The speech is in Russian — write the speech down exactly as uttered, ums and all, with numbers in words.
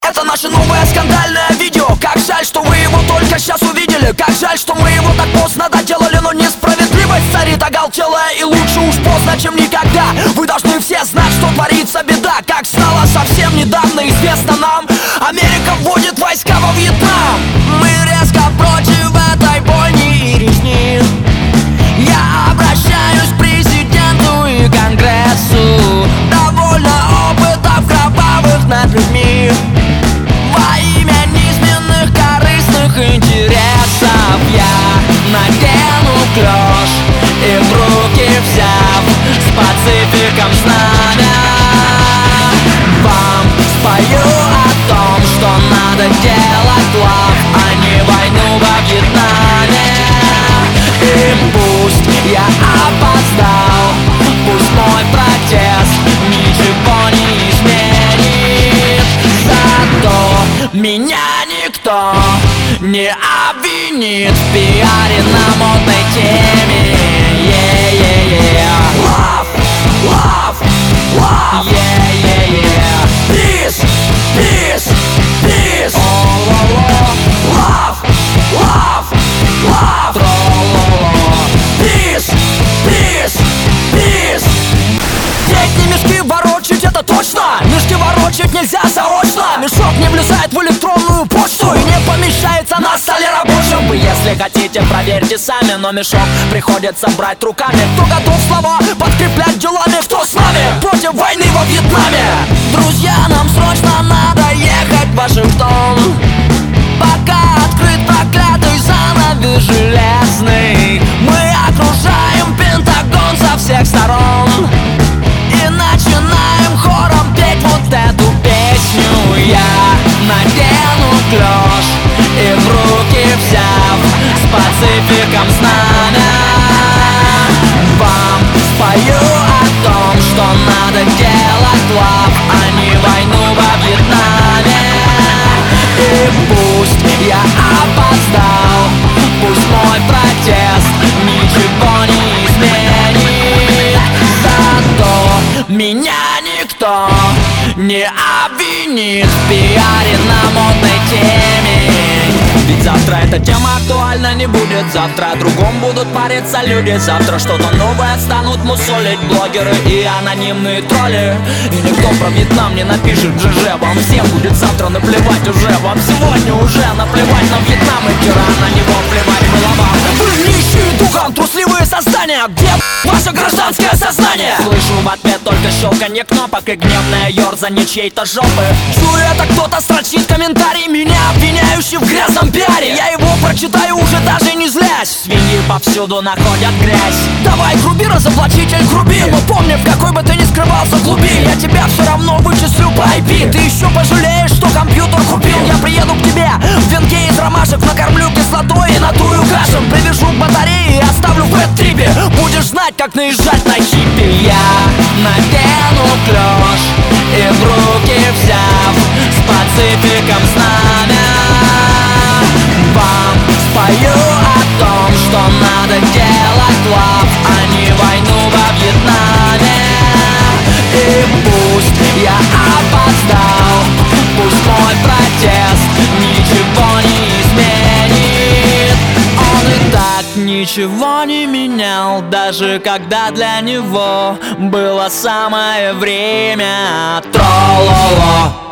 Это наше новое скандальное видео. Как жаль, что вы его только сейчас увидели. Как жаль, что мы его так поздно доделали. Но несправедливость царит оголтелая, и лучше уж поздно, чем никогда. Вы должны все знать, что творится беда. Как стало совсем недавно известно нам, Америка вводит войска во Вьетнам. Мы резко против этой бойни и резни. Я обращаюсь к президенту и Конгрессу. Довольно опытов кровавых над людьми. Во имя низменных корыстных интересов я надену клёш и в руки взяв с пацификом знамя, вам спою о том, что надо делать лав, а не войну во Вьетнаме. И пусть я опоздал, пусть мой протест ничего не изменит, зато меня никто не обвинит в пиаре на модной теме. Yeah-yeah-yeah. Love, love, love. Yeah-yeah-yeah. Peace, peace, peace. Oh, oh, oh. Love, love, love. Тро-ло-ло. Peace, peace, peace. Здесь не мешки ворочать, это точно. Мешки ворочать нельзя заочно. Мешок не влезает в электронную почту и не помещается на столе рабочем. Вы, если хотите, проверьте сами, но мешок приходится брать руками. Кто готов слова подкреплять делами? Кто с нами против войны во Вьетнаме? Друзья, нам срочно надо ехать в Вашингтон, пока открыт проклятый занавес железный. Мы окружаем Пентагон со всех сторон и начинаем хором петь вот эту песню. Я надену клёш и в руки взяв с пацификом знамя, вам спою о том, что надо делать лав, а не войну во Вьетнаме. И пусть я опоздал, пусть мой протест ничего не изменит, зато меня никто не обвинит в пиаре на модной теме. Ведь завтра эта тема актуальна не будет. Завтра о другом будут париться люди. Завтра что-то новое станут мусолить блогеры и анонимные тролли. И никто про Вьетнам не напишет в ЖЖ. Вам всем будет завтра наплевать уже. Вам сегодня уже наплевать на Вьетнам, и вчера на него плевать было вам. Вы нищие духом, трусливые создания. Где ваше гражданское сознание? Слышу в ответ только щелканье кнопок и гневное ерзанье чьей-то жопы. Чую, это кто-то строчит комментарий, меня обвиняющий в грязном пиаре. Я его прочитаю уже даже не злясь. Свиньи повсюду находят грязь. Давай, груби, разоблачитель, груби. Но помни, в какой бы ты ни скрывался глубин, я тебя все равно вычислю по ай пи. Ты еще пожалеешь, что компьютер купил. Я приеду к тебе в венке из ромашек, накормлю кислотой и надую гашем. Привяжу к батарее и оставлю в бэт-трипе. Будешь знать, как наезжать на хиппи. Я надену клёш и в руки взяв с пацификом знамя, вам спою о том, что надо делать лав, а не войну во Вьетнаме. И пусть я опоздал, пусть мой протест ничего не изменит. Он и так ничего не менял, даже когда для него было самое время. Тро-ло-ло.